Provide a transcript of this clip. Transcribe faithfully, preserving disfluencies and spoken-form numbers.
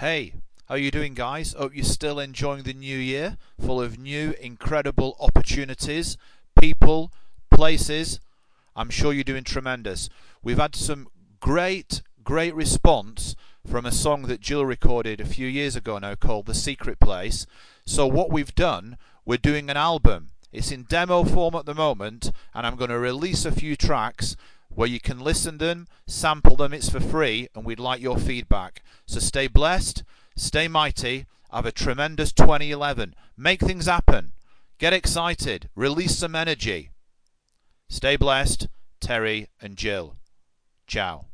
Hey, how are you doing, guys? Hope you're still enjoying the new year, full of new, incredible opportunities, people, places. I'm sure you're doing tremendous. We've had some great, great response from a song that Jill recorded a few years ago now called The Secret Place. So what we've done, we're doing an album. It's in demo form at the moment, and I'm going to release a few tracks where you can listen to them, sample them. It's for free, and we'd like your feedback. So stay blessed, stay mighty, have a tremendous twenty eleven. Make things happen. Get excited. Release some energy. Stay blessed, Terry and Jill. Ciao.